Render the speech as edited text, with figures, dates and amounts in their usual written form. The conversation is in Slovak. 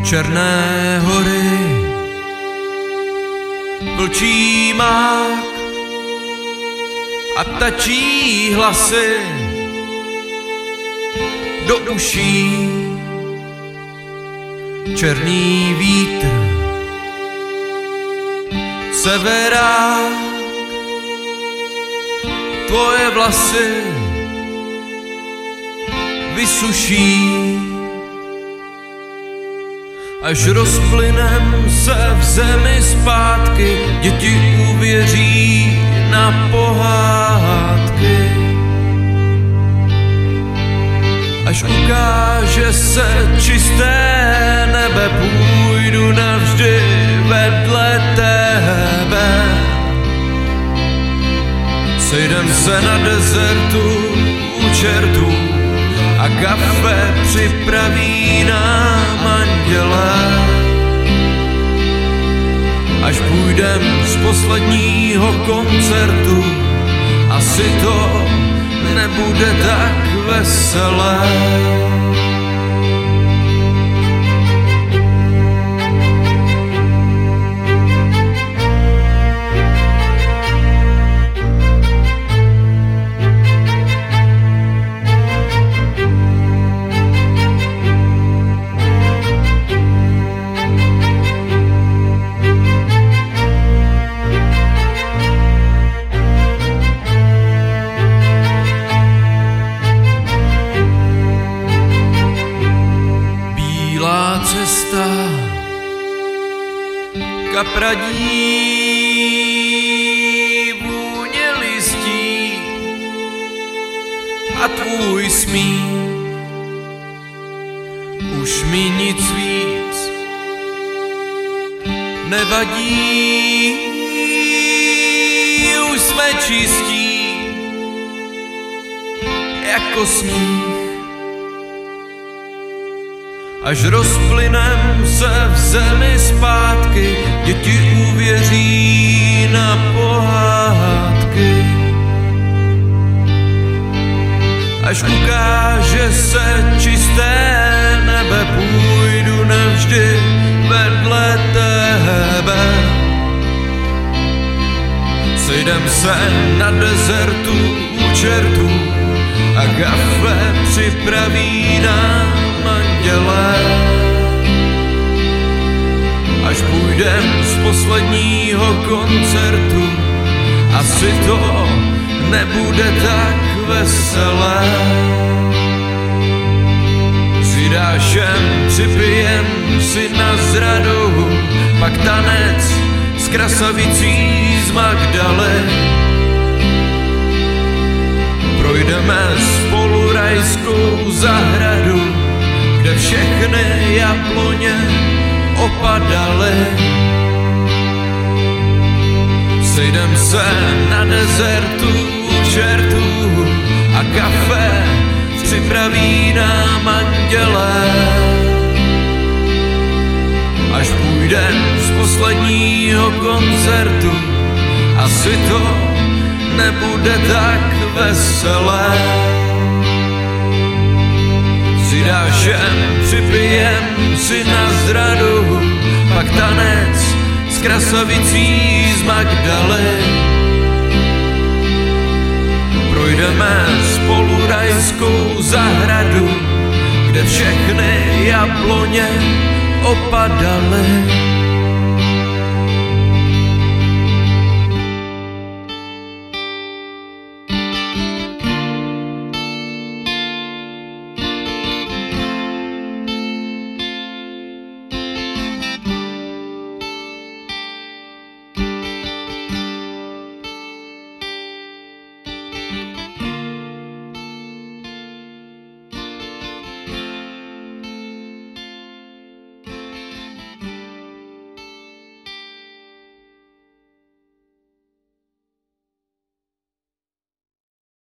Černé hory, vlčí mák a ptačí hlasy do uší. Černý vítr, severák, tvoje vlasy vysuší. Až rozplynem se v zemi zpátky, děti uvěří na pohádky. Až ukáže se čisté nebe, půjdu navždy vedle tebe. Sejdem se na dezertu u čertů a kafe připraví nám anděle. Až půjdem z posledního koncertu, asi to nebude tak veselé. Cesta kapradí, vůně listí a tvůj smích. Už mi nic víc nevadí, už jsme čistí jako sníh. Až rozplynem se v zemi zpátky, děti uvěří na pohádky. Až ukáže se čisté nebe, půjdu navždy vedle tebe. Sejdem se na dezertu u čertů a kafe připraví nám anděle. Až půjdem z posledního koncertu, asi to nebude tak veselé. S Jidášem připijem si na zradu, pak tanec s krasavicí z Magdaly. Projdeme spolu rajskou zahradu, kde všechny jabloně opadaly. Sejdem se na dezertu u čertů a kafe připraví nám anděle. Až půjdem z posledního koncertu, asi to nebude tak veselé. S Jidášem připijem si na zradu, pak tanec s krasavicí z Magdaly. Projdeme spolu rajskou zahradu, kde všechny jabloně opadaly.